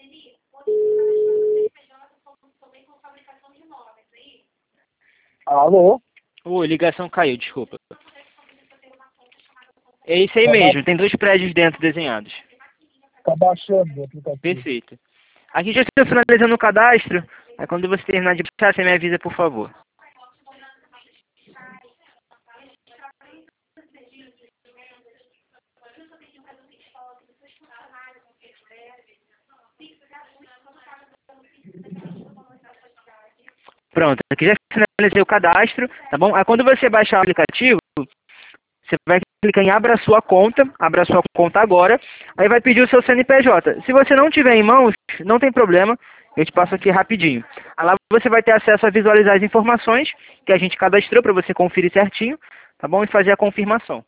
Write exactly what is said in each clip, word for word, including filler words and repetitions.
Alô? Ô, ligação caiu, desculpa. É isso aí Tá mesmo, ba- tem dois prédios dentro desenhados. Tá baixando o aplicativo. Perfeito. Aqui já estou finalizando o cadastro. Aí quando você terminar de baixar, você me avisa, por favor. Pronto, aqui já finalizei o cadastro, tá bom? Aí quando você baixar o aplicativo, você vai clicar em abra sua conta, abra sua conta agora, aí vai pedir o seu C N P J. Se você não tiver em mãos, não tem problema, eu te passo aqui rapidinho. Aí lá você vai ter acesso a visualizar as informações que a gente cadastrou para você conferir certinho, tá bom? E fazer a confirmação.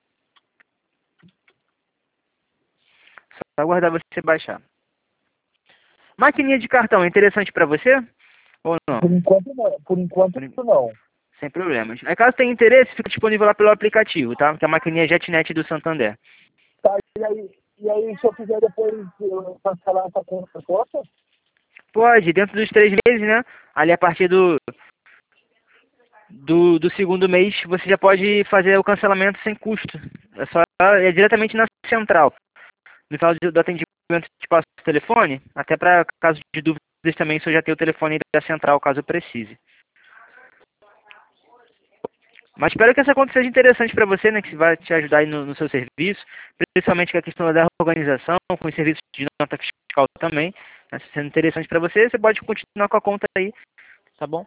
Só aguardar você baixar. Maquininha de cartão, é interessante para você ou não? Por enquanto não. Por enquanto não. Sem problemas. Aí caso tenha interesse, fica disponível lá pelo aplicativo, tá? Que é a maquininha JetNet do Santander. Tá, e aí, e aí se eu quiser depois eu cancelar essa conta, posso? Pode, dentro dos três meses, né? Ali a partir do, do, do segundo mês, você já pode fazer o cancelamento sem custo. É só é diretamente na central. No final do atendimento, te passo o telefone, até para caso de dúvidas também, se eu já tenho o telefone da central, caso precise. Mas espero que essa conta seja interessante para você, né? Que vai te ajudar aí no, no seu serviço, principalmente com a questão da organização, com os serviços de nota fiscal também. Né, se sendo interessante para você, você pode continuar com a conta aí, tá bom?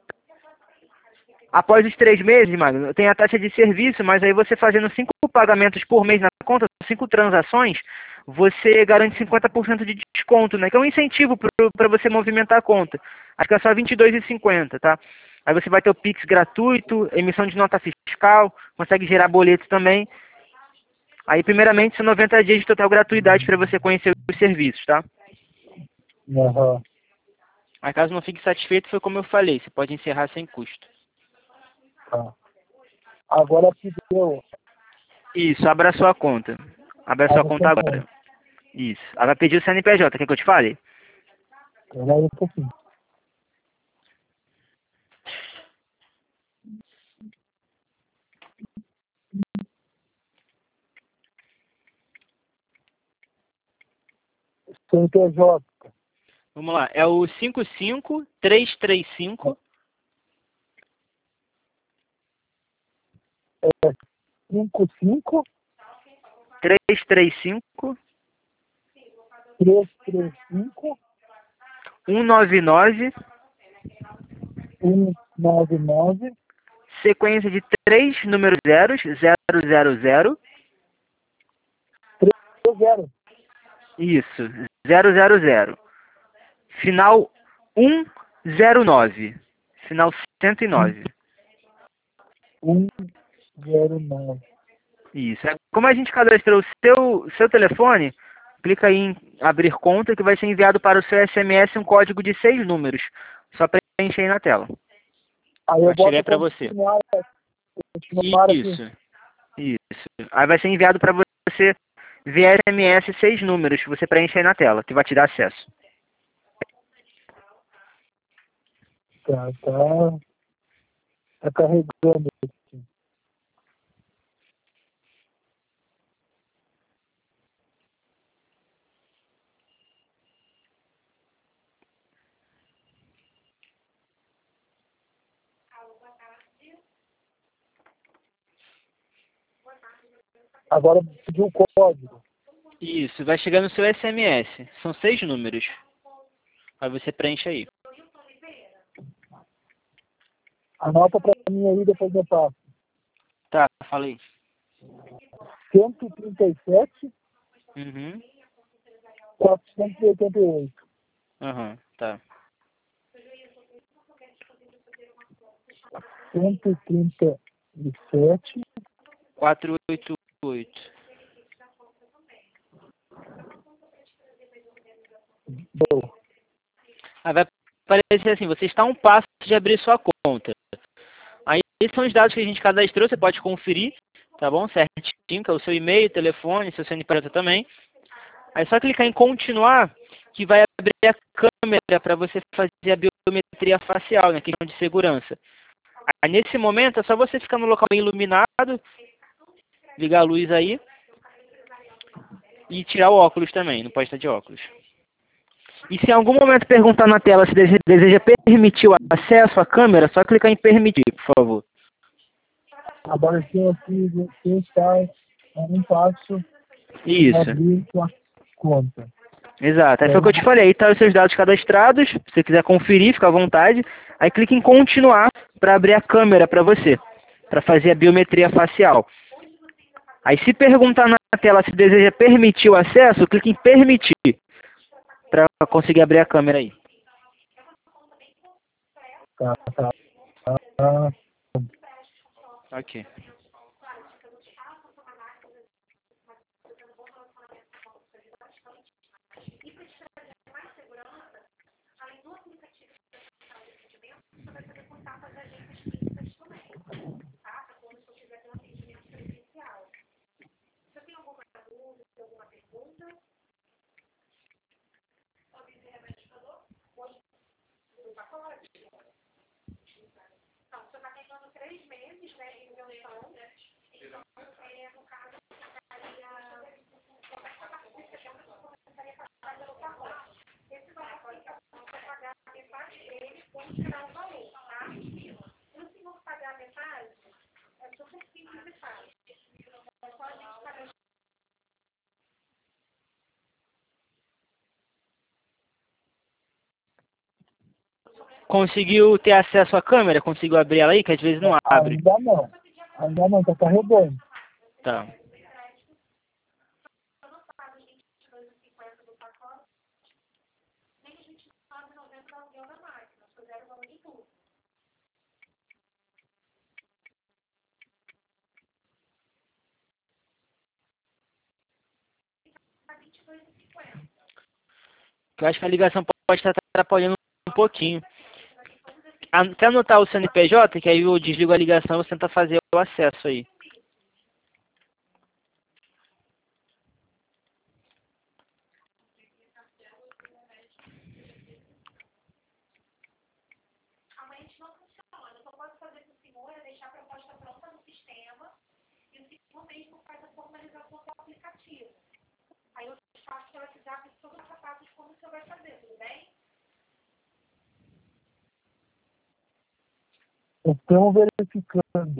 Após os três meses, Magno, tem a taxa de serviço, mas aí você fazendo cinco pagamentos por mês na conta, cinco transações, você garante cinquenta por cento de desconto, né? Que é um incentivo para você movimentar a conta. Acho que é só vinte e dois reais e cinquenta centavos, tá? Aí você vai ter o Pix gratuito, emissão de nota fiscal, consegue gerar boleto também. Aí, primeiramente, são noventa dias de total gratuidade para você conhecer os serviços, tá? Aham. Aí, caso não fique satisfeito, foi como eu falei, você pode encerrar sem custo. Tá. Agora que deu. Isso, abra sua conta. Abra sua Abre conta sua agora. conta. Isso. Ela vai pedir o C N P J, quer que eu te fale? Espera aí um pouquinho. C N P J. Vamos lá, é o cinco cinco três três cinco É cinco cinco três três cinco três três cinco um nove nove, um nove nove sequência de três números zeros, zero zero zero, três zero. isso, zero zero zero. Final cento e nove, final cento e nove. um zero nove. Isso. É, como a gente cadastrou o seu, seu telefone, clica aí em abrir conta que vai ser enviado para o seu S M S um código de seis números. Só preencher aí na tela. Aí eu Vai boto chegar para você. continuar, continuar aqui. Isso. Isso. Aí vai ser enviado para você via S M S seis números que você preenche aí na tela, que vai te dar acesso. Tá, tá. Tá carregando aqui. Agora pediu o código. Isso, vai chegar no seu S M S. São seis números. Aí você preenche aí. Anota pra mim aí, depois eu passo. Tá, falei. cento e trinta e sete, Uhum. quatrocentos e oitenta e oito. Aham, tá. cento e trinta e sete. quatrocentos e oitenta e oito. Boa. Aí vai aparecer assim, você está a um passo de abrir sua conta. Aí esses são os dados que a gente cadastrou, você pode conferir, tá bom? Certinho, que é o seu e-mail, telefone, seu C N P J também. Aí é só clicar em continuar, que vai abrir a câmera para você fazer a biometria facial, né, questão de segurança. Aí, nesse momento, é só você ficar no local bem iluminado, ligar a luz aí e tirar o óculos também, não pode estar de óculos. E se em algum momento perguntar na tela se dese- deseja permitir o acesso à câmera, é só clicar em permitir, por favor. Agora sim aqui, quem está um passo Isso, abrir sua conta. exato. Aí foi o que eu te falei, aí tá os seus dados cadastrados, se você quiser conferir, fica à vontade. Aí clique em continuar para abrir a câmera para você, para fazer a biometria facial. Aí se perguntar na tela se deseja permitir o acesso, clique em permitir, para conseguir abrir a câmera aí. Tá, tá, tá. Ok. Conseguiu ter acesso à câmera? Conseguiu abrir ela aí? Que às vezes não abre. Ainda não. Ainda não, tá carregando. Tá. Eu acho que a ligação pode estar atrapalhando um pouquinho. An- Quer anotar o C N P J? Que aí eu desligo a ligação e você tenta fazer o acesso aí. Estamos verificando.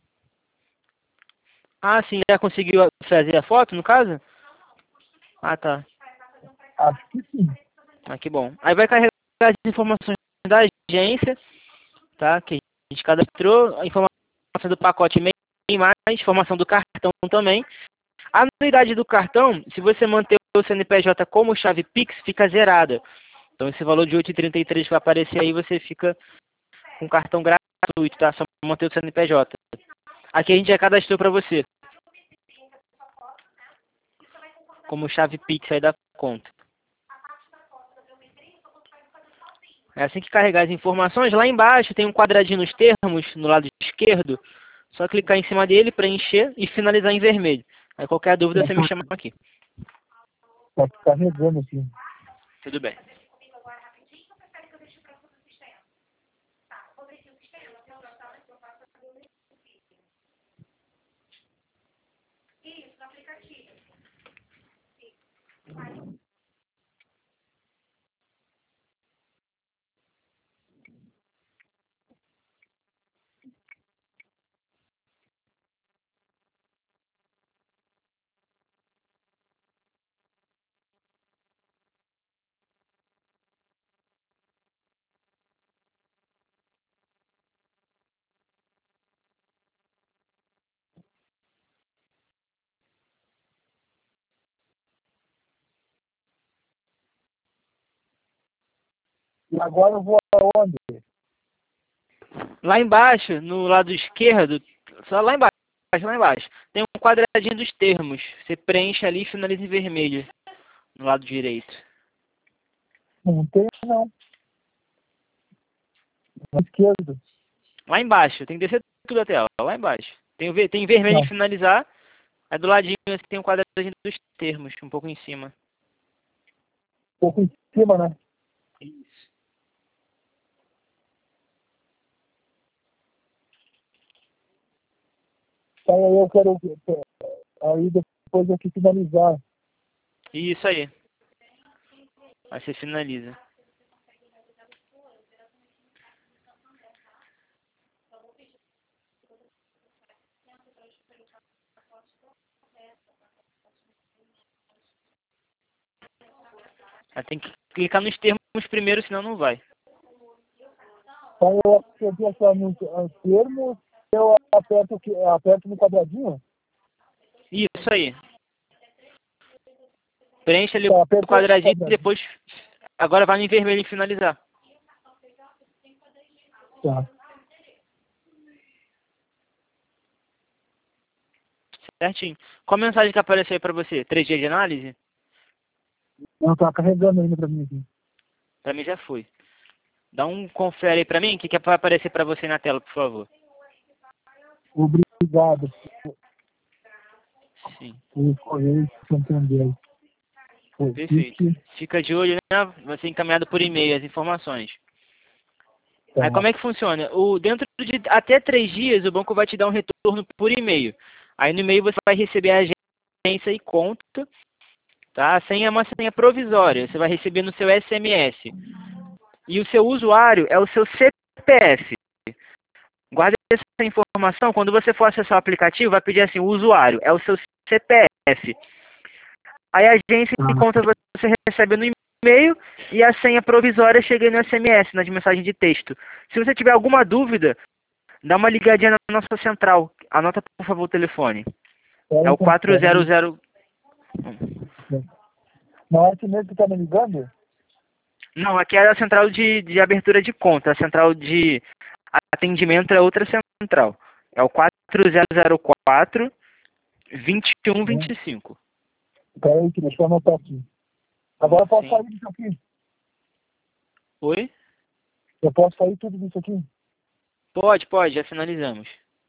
Ah, sim, já conseguiu fazer a foto, no caso? Ah, tá. Acho que sim. Ah, que bom. Aí vai carregar as informações da agência, tá? Que a gente cadastrou, a informação do pacote e mais, informação do cartão também. A anuidade do cartão, se você manter o C N P J como chave Pix, fica zerada. Então esse valor de oito reais e trinta e três centavos que vai aparecer aí, você fica com cartão gratuito, tá? Só manter o C N P J. Aqui a gente já cadastrou para você, como chave Pix aí da conta. É assim que carregar as informações, lá embaixo tem um quadradinho nos termos, no lado esquerdo. Só clicar em cima dele, preencher e finalizar em vermelho. Aí qualquer dúvida você me chama aqui. Tá carregando aqui. Tudo bem. E agora eu vou aonde? Lá embaixo, no lado esquerdo, só lá embaixo, lá embaixo, tem um quadradinho dos termos. Você preenche ali e finaliza em vermelho, no lado direito. Não tem, não. Na esquerda. Lá embaixo, tem que descer tudo a tela, lá embaixo. Tem, o ve- tem vermelho em Não. finalizar, aí do ladinho tem um quadradinho dos termos, um pouco em cima. pouco em cima, né? Isso. Aí eu quero, aí depois aqui finalizar. Isso aí. Aí você finaliza. Aí tem que clicar nos termos primeiro, senão não vai. Aí eu apertei aqui nos termos, eu aperto, aqui, aperto no quadradinho. Isso aí. Preenche ali Tá, o apertei quadradinho no e depois... Agora vai no vermelho e finalizar. Tá. Certinho. Qual mensagem que apareceu aí pra você? Três dias de análise? Não tá carregando ainda pra mim aqui. Pra mim já foi. Dá um confere aí pra mim, o que, que vai aparecer pra você na tela, por favor. Obrigado Sim. por escolher Santander. Foi Perfeito. fique, Fica de olho, né? Vai ser encaminhado por e-mail as informações. tá. Aí como é que funciona? O, dentro de até três dias, o banco vai te dar um retorno por e-mail. Aí no e-mail você vai receber a agência e conta, tá? A senha é uma senha provisória, você vai receber no seu S M S. E o seu usuário é o seu C P F. Guarde essa informação, quando você for acessar o aplicativo, vai pedir assim, o usuário é o seu C P F. Aí a agência e Tá. conta você recebe no e-mail e a senha provisória chega no S M S, nas mensagens de texto. Se você tiver alguma dúvida, dá uma ligadinha na nossa central. Anota, por favor, o telefone. Pera É o então, pera aí. quatro zero zero... Não é esse mesmo que tá me ligando? Não, aqui é a central de, de abertura de conta. A central de atendimento é outra central. É o quatro zero zero quatro, dois um dois cinco. Pera aí, deixa eu anotar aqui. Agora eu posso Sim. sair disso aqui? Oi? Eu posso sair tudo disso aqui? Pode, pode, já finalizamos.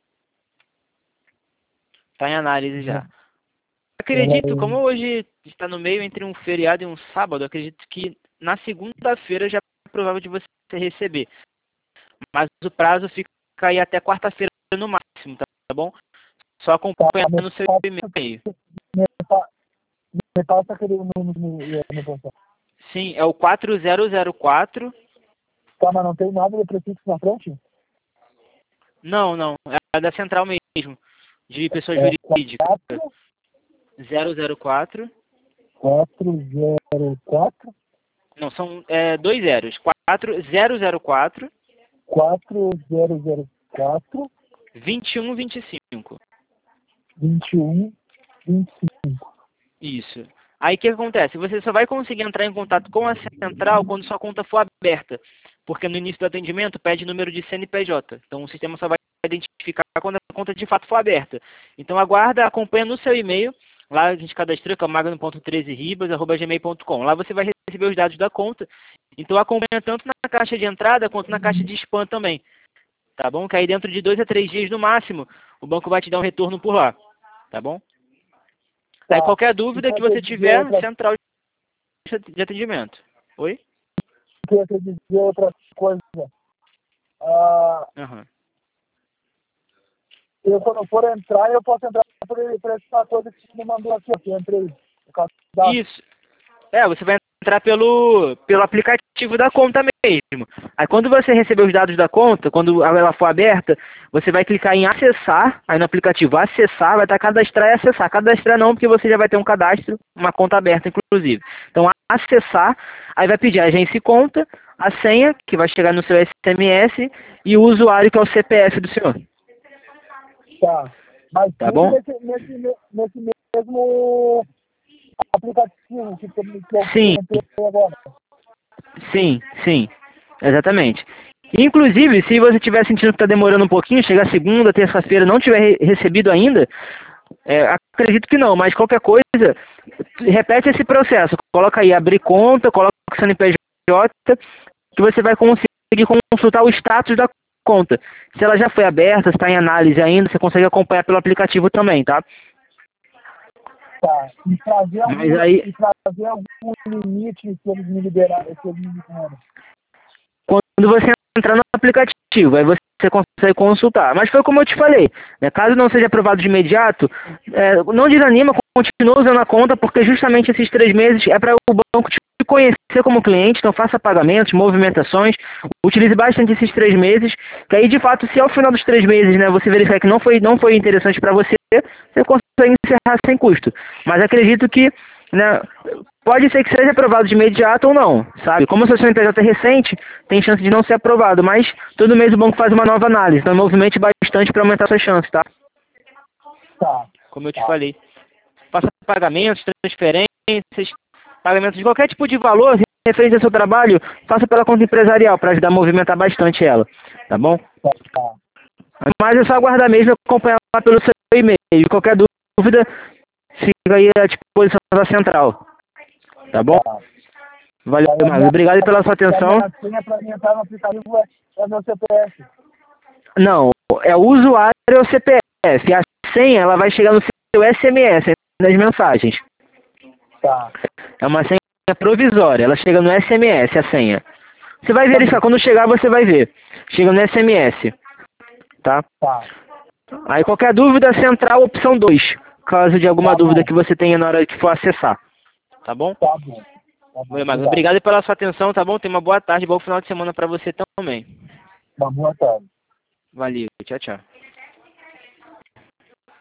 Está em análise já. Acredito, como hoje está no meio entre um feriado e um sábado, acredito que na segunda-feira já é provável de você receber. Mas o prazo fica aí até quarta-feira no máximo, tá bom? Só acompanha Tá, no seu e-mail. me, pa- me passa aquele número no, no botão. Sim, é o quatro zero zero quatro. Tá, mas não tem nada de prefixo na frente? Não, não, é da central mesmo, de pessoa É jurídica. quatro, zero zero quatro. quatro, zero, quatro, Não, são é, dois zeros. quatro zero zero quatro, quatro, zero, zero, quatro, dois um dois cinco. vinte e um, vinte e cinco. Isso. Aí o que acontece? Você só vai conseguir entrar em contato com a central quando sua conta for aberta. Porque no início do atendimento pede número de C N P J. Então o sistema só vai identificar quando a conta de fato for aberta. Então aguarda, acompanha no seu e-mail. Lá a gente cadastrou, que é magno ponto treze ribas arroba gmail ponto com. Lá você vai receber os dados da conta. Então acompanha tanto na caixa de entrada quanto na caixa de spam também. Tá bom? Que aí dentro de dois a três dias no máximo, o banco vai te dar um retorno por lá. Tá bom? Tá. Aí qualquer dúvida Então, que eu você quero dizer tiver, outra, central de atendimento. Oi? eu quero dizer outra coisa. Ah, Aham. eu, quando eu for entrar, eu posso entrar por, por essa coisa que você me mandou aqui. Eu entrei no cadastro. Isso. É, você vai entrar pelo, pelo aplicativo da conta mesmo. Aí quando você receber os dados da conta, quando ela for aberta, você vai clicar em acessar, aí no aplicativo acessar, vai estar cadastrar e acessar. Cadastrar não, porque você já vai ter um cadastro, uma conta aberta, inclusive. Então acessar, aí vai pedir a agência e conta, a senha, que vai chegar no seu S M S, e o usuário, que é o C P F do senhor. Tá. Mas Tá tudo bom? nesse, nesse, nesse mesmo aplicativo que, eu- que eu Sim. entrei agora. Sim, sim, exatamente. Inclusive, se você estiver sentindo que está demorando um pouquinho, chegar segunda, terça-feira, não tiver re recebido ainda, é, acredito que não, mas qualquer coisa, repete esse processo. Coloca aí, abrir conta, coloca o C N P J, que você vai conseguir consultar o status da conta. Se ela já foi aberta, se está em análise ainda, você consegue acompanhar pelo aplicativo também, tá? Tá. E trazer algum, Mas aí, e trazer algum limite que eles me liberarem, que eles me liberaram. quando você entrar no aplicativo, aí você consegue consultar. Mas foi como eu te falei, né? Caso não seja aprovado de imediato, é, não desanima, continua usando a conta, porque justamente esses três meses é para o banco te conhecer como cliente, então faça pagamentos, movimentações, utilize bastante esses três meses, que aí de fato, se ao final dos três meses, né, você verificar que não foi, não foi interessante para você, você consegue encerrar sem custo. Mas acredito que, né, pode ser que seja aprovado de imediato ou não, sabe? Como o seu C N P J é recente, tem chance de não ser aprovado, mas todo mês o banco faz uma nova análise, então movimente bastante para aumentar sua chance, tá? Tá. Como eu te Tá. falei. Faça pagamentos, transferências, pagamentos de qualquer tipo de valor referente ao seu trabalho, faça pela conta empresarial para ajudar a movimentar bastante ela, tá bom? Tá. Tá. Mas é só aguardar mesmo e acompanhar lá pelo seu e-mail. Qualquer dúvida, fica aí à disposição da central, tá bom? Tá. Valeu, Aí a Marcos. minha- Obrigado pela sua atenção. A minha senha para mim entrar no aplicativo é, é meu C P F. Não, é o usuário é o C P F. A senha ela vai chegar no seu S M S, nas mensagens. Tá. É uma senha provisória, ela chega no S M S, a senha. Você vai verificar, quando chegar você vai ver. Chega no S M S, tá? Tá. Aí qualquer dúvida, central, opção dois. Caso de alguma Tá dúvida bom. que você tenha na hora que for acessar. Tá bom? Tá bom. Tá bom. Valeu, Marcos. Obrigado pela sua atenção, tá bom? Tenha uma boa tarde, bom final de semana pra você também. Uma boa tarde. Valeu, tchau, tchau.